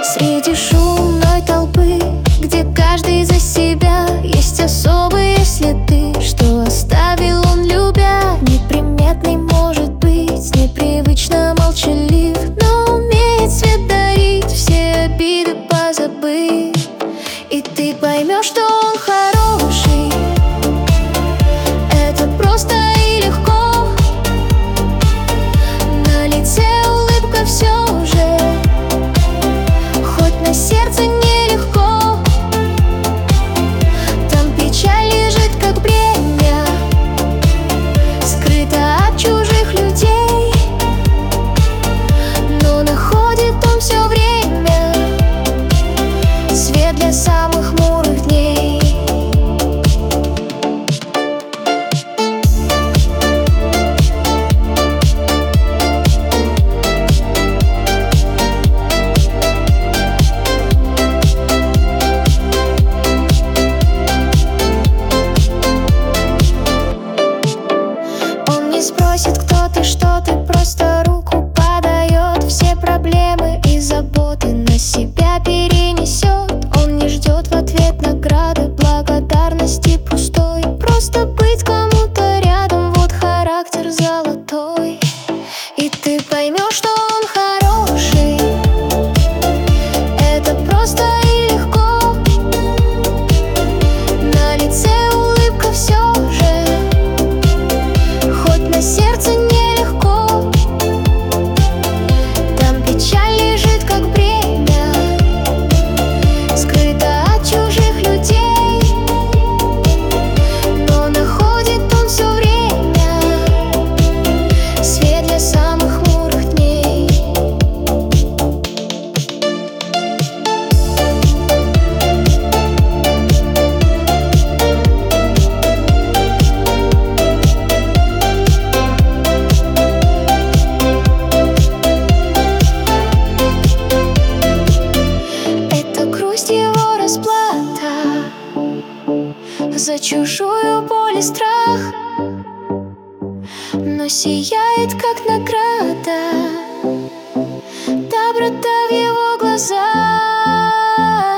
Среди шумной толпы, где каждый за себя, есть особые следы, что оставил он, любя. Неприметный может быть, непривычно молчалив, но умеет свет дарить, все обиды позабыть. И ты поймешь, что он хороший. Это просто и легко. На лице улыбка все же, хоть на сердце нелегко. Там печаль лежит, как бремя, скрыта от чужих людей, но находит он все время свет для самых хмурых дней. Не спросит, кто ты, что ты, просто руку подает. Все проблемы и заботы на себя перенесет. Он не ждет в ответ награды, благодарности пустой. Просто быть кому-то рядом, вот характер золотой. И ты поймешь, что он хороший. Это просто и легко. На лице улыбка все же, на сердце нелегко. Там печаль лежит, как бремя, скрыта от чужих людей, но находит он все время свет для самых хмурых дней. Его расплата за чужую боль и страх, но сияет, как награда, доброта в его глазах.